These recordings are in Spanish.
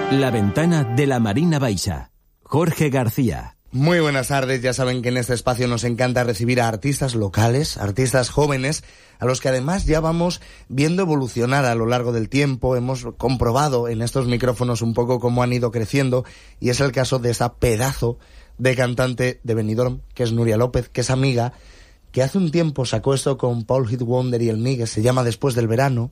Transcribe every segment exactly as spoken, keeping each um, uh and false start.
La ventana de la Marina Baixa. Jorge García. Muy buenas tardes, ya saben que en este espacio nos encanta recibir a artistas locales, artistas jóvenes, a los que además ya vamos viendo evolucionar a lo largo del tiempo. Hemos comprobado en estos micrófonos un poco cómo han ido creciendo, y es el caso de esa pedazo de cantante de Benidorm, que es Nuria López, que es amiga, que hace un tiempo sacó esto con Paul Hit Wonder y el Migue, se llama Después del verano.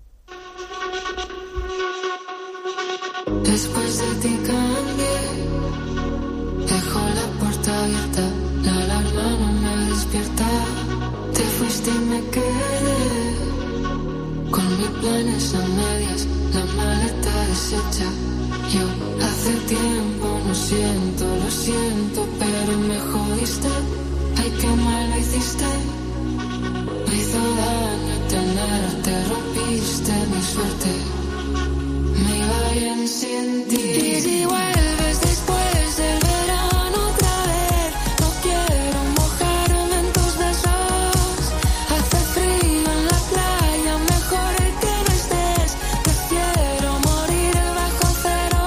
Después de ti cambié, dejo la puerta abierta, la alarma no me despierta. Te fuiste y me quedé con mis planes a medias, la maleta deshecha. Yo hace tiempo no siento, lo siento, pero me jodiste. Ay, qué mal lo hiciste. Me hizo daño tenerte, rompiste mi suerte. Me iba bien sin ti. Y si vuelves después del verano otra vez, no quiero mojarme en tus besos. Hace frío en la playa, mejor que no estés. Prefiero morir bajo cero.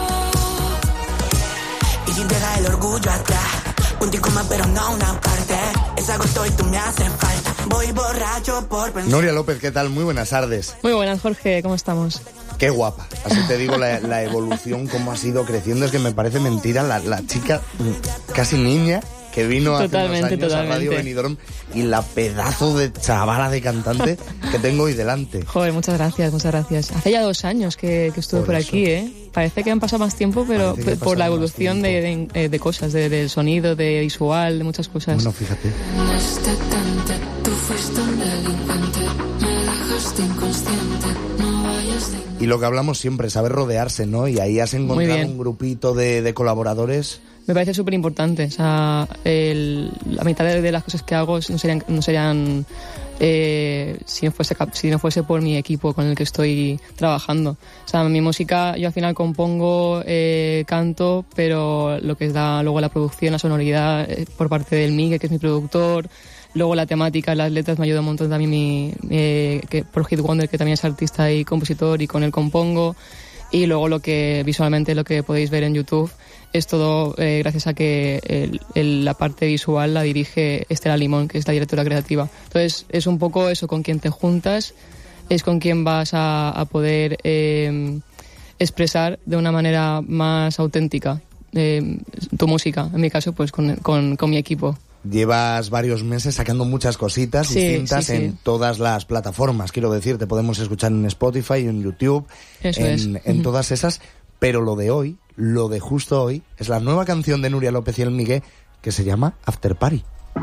Y si deja el orgullo atrás, punto y coma pero no una parte. Es agosto y tú me haces falta. Voy borracho por pensar. Nuria López, ¿qué tal? Muy buenas tardes. Muy buenas, Jorge, ¿cómo estamos? Qué guapa. Así te digo, la, la evolución, cómo ha sido creciendo. Es que me parece mentira la, la chica casi niña que vino hace totalmente, unos años totalmente. a Radio Benidorm, y la pedazo de chavala de cantante que tengo hoy delante. Joder, muchas gracias, muchas gracias. Hace ya dos años que, que estuve por, Por aquí, ¿eh? Parece que han pasado más tiempo, pero Parece que ha por la pasado evolución de, de, de cosas, de, del sonido, de visual, de muchas cosas. Bueno, fíjate. No es detente, tú fuiste un delincuente, me dejaste inconsciente, no vayas de... Y lo que hablamos siempre, saber rodearse, ¿no? Y ahí has encontrado un grupito de, de colaboradores. Me parece súper importante. O sea, el, la mitad de, de las cosas que hago no serían, no serían eh, si no fuese si no fuese por mi equipo con el que estoy trabajando. O sea, mi música, yo al final compongo, eh, canto, pero lo que es da luego la producción, la sonoridad, eh, por parte del Migue, que es mi productor. Luego la temática, las letras me ayuda un montón también mi, mi que, Paul Hit Wonder, que también es artista y compositor, y con él compongo. Y luego lo que visualmente lo que podéis ver en YouTube es todo eh, gracias a que el, el, la parte visual la dirige Estela Limón, que es la directora creativa. Entonces es un poco eso, con quien te juntas es con quien vas a, a poder eh, expresar de una manera más auténtica eh, tu música. En mi caso, pues con, con, con mi equipo. Llevas varios meses sacando muchas cositas sí, distintas sí, sí. en todas las plataformas. Quiero decir, te podemos escuchar en Spotify, en YouTube, Eso en, es. en Uh-huh. todas esas. Pero lo de hoy, lo de justo hoy, es la nueva canción de Nuria López y el Migue, que se llama After Party.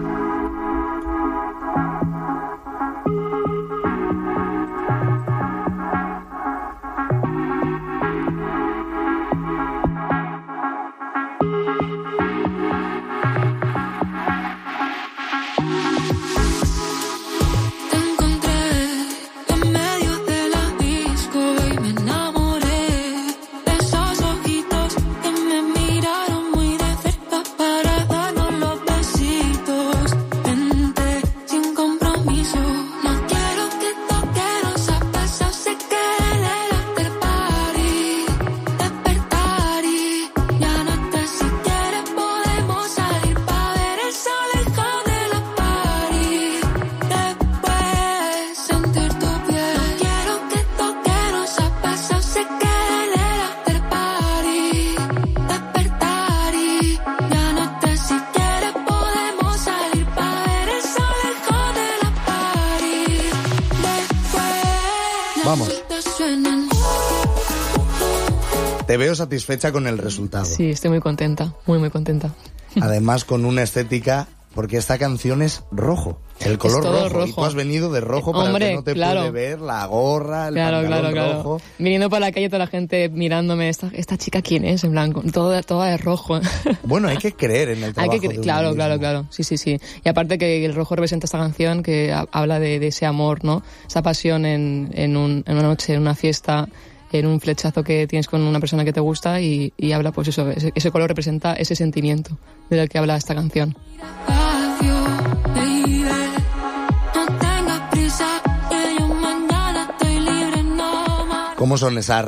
Vamos. Te veo satisfecha con el resultado. Sí, estoy muy contenta, muy muy contenta. Además con una estética, porque esta canción es rojo, el color Es todo rojo. rojo. Y tú has venido de rojo para Hombre, el que no te claro. puede ver, la gorra, el Claro, pantalón claro, claro. rojo. Viniendo por la calle toda la gente mirándome, esta, esta chica quién es, en blanco, toda, toda de rojo. Bueno, hay que creer en el trabajo. Hay que de cre- uno claro, mismo. claro, claro. Sí, sí, sí. Y aparte que el rojo representa esta canción que ha- habla de, de ese amor, ¿no? Esa pasión en, en, un, en una noche, en una fiesta, en un flechazo que tienes con una persona que te gusta y, y habla, pues eso, ese, ese color representa ese sentimiento del que habla esta canción. ¿Cómo son esas